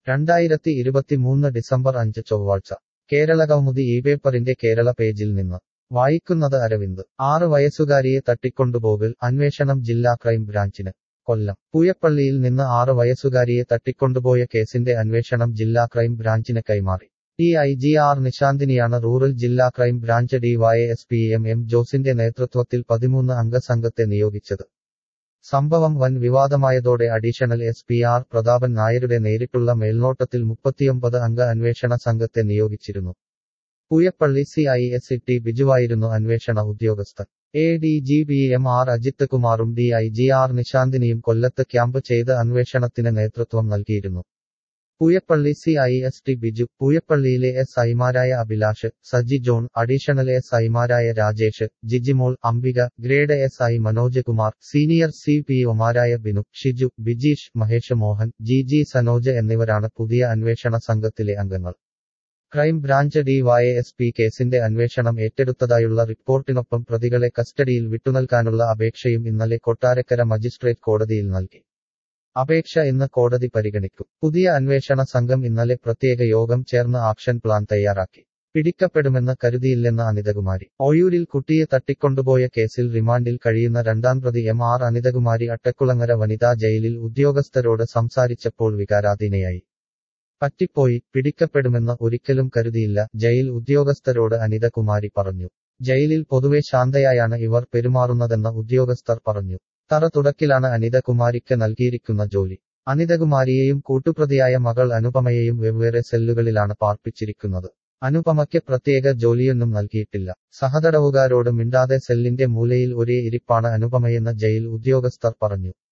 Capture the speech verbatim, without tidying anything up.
രണ്ടായിരത്തി ഇരുപത്തിമൂന്ന് ഡിസംബർ അഞ്ച് ചൊവ്വാഴ്ച കേരളകൗമുദി ഈ പേപ്പറിന്റെ കേരള പേജിൽ നിന്ന് വായിക്കുന്നത് അരവിന്ദ് ആറ് വയസ്സുകാരിയെ തട്ടിക്കൊണ്ടുപോകൽ അന്വേഷണം ജില്ലാ ക്രൈം ബ്രാഞ്ചിന് കൊല്ലം പൂയപ്പള്ളിയിൽ നിന്ന് ആറ് വയസ്സുകാരിയെ തട്ടിക്കൊണ്ടുപോയ കേസിന്റെ അന്വേഷണം ജില്ലാ ക്രൈം ബ്രാഞ്ചിന് കൈമാറി ഡി ഐ ജി ആർ നിശാന്തിനിയാണ് റൂറൽ ജില്ലാ crime branch D Y S P M M ജോസിന്റെ നേതൃത്വത്തിൽ പതിമൂന്ന് അംഗ സംഘത്തെ നിയോഗിച്ചത് സംഭവം വൻ വിവാദമായതോടെ additional S P R Prathapan നായരുടെ നേരിട്ടുള്ള മേൽനോട്ടത്തിൽ മുപ്പത്തിയൊമ്പത് അംഗ അന്വേഷണ സംഘത്തെ നിയോഗിച്ചിരുന്നു Pooyappally C I S T ബിജുവായിരുന്നു അന്വേഷണ ഉദ്യോഗസ്ഥൻ A D G P M R Ajith കുമാറും ഡി ഐ ജി ആർ നിശാന്തിനിയും കൊല്ലത്ത് ക്യാമ്പ് ചെയ്ത് അന്വേഷണത്തിന് നേതൃത്വം നൽകിയിരുന്നു Pooyappally C I S T Biju പൂയപ്പള്ളിയിലെ എസ് ഐമാരായ Abhilash Saji John additional S ഐമാരായ Rajesh Jijimol Ambika grade S I Manoj Kumar senior C P ഒമാരായ ബിനു ഷിജു ബിജീഷ് മഹേഷ് മോഹൻ ജി ജി സനോജ് എന്നിവരാണ് പുതിയ അന്വേഷണ സംഘത്തിലെ അംഗങ്ങൾ crime branch D Y S P കേസിന്റെ അന്വേഷണം ഏറ്റെടുത്തതായുള്ള റിപ്പോർട്ടിനൊപ്പം പ്രതികളെ കസ്റ്റഡിയിൽ വിട്ടുനൽകാനുള്ള അപേക്ഷയും ഇന്നലെ കൊട്ടാരക്കര മജിസ്ട്രേറ്റ് കോടതിയിൽ നൽകി അപേക്ഷ ഇന്ന് കോടതി പരിഗണിക്കും പുതിയ അന്വേഷണ സംഘം ഇന്നലെ പ്രത്യേക യോഗം ചേർന്ന് ആക്ഷൻ പ്ലാൻ തയ്യാറാക്കി പിടിക്കപ്പെടുമെന്ന് കരുതിയില്ലെന്ന് അനിതകുമാരി ഓയൂരിൽ കുട്ടിയെ തട്ടിക്കൊണ്ടുപോയ കേസിൽ റിമാൻഡിൽ കഴിയുന്ന രണ്ടാം പ്രതി എം ആർ അനിതകുമാരി അട്ടക്കുളങ്ങര വനിതാ ജയിലിൽ ഉദ്യോഗസ്ഥരോട് സംസാരിച്ചപ്പോൾ വികാരാധീനയായി പറ്റിപ്പോയി പിടിക്കപ്പെടുമെന്ന് ഒരിക്കലും കരുതിയില്ല ജയിൽ ഉദ്യോഗസ്ഥരോട് അനിതകുമാരി പറഞ്ഞു ജയിലിൽ പൊതുവെ ശാന്തയായാണ് ഇവർ പെരുമാറുന്നതെന്ന് ഉദ്യോഗസ്ഥർ പറഞ്ഞു തറ തുടക്കിലാണ് അനിതകുമാരിക്ക് നൽകിയിരിക്കുന്ന ജോലി അനിതകുമാരിയെയും കൂട്ടുപ്രതിയായ മകൾ അനുപമയെയും വെവ്വേറെ സെല്ലുകളിലാണ് പാർപ്പിച്ചിരിക്കുന്നത് അനുപമയ്ക്ക് പ്രത്യേക ജോലിയൊന്നും നൽകിയിട്ടില്ല സഹതടവുകാരോട് മിണ്ടാതെ സെല്ലിന്റെ മൂലയിൽ ഒരേ ഇരിപ്പാണ് അനുപമയെന്ന് ജയിൽ ഉദ്യോഗസ്ഥർ പറഞ്ഞു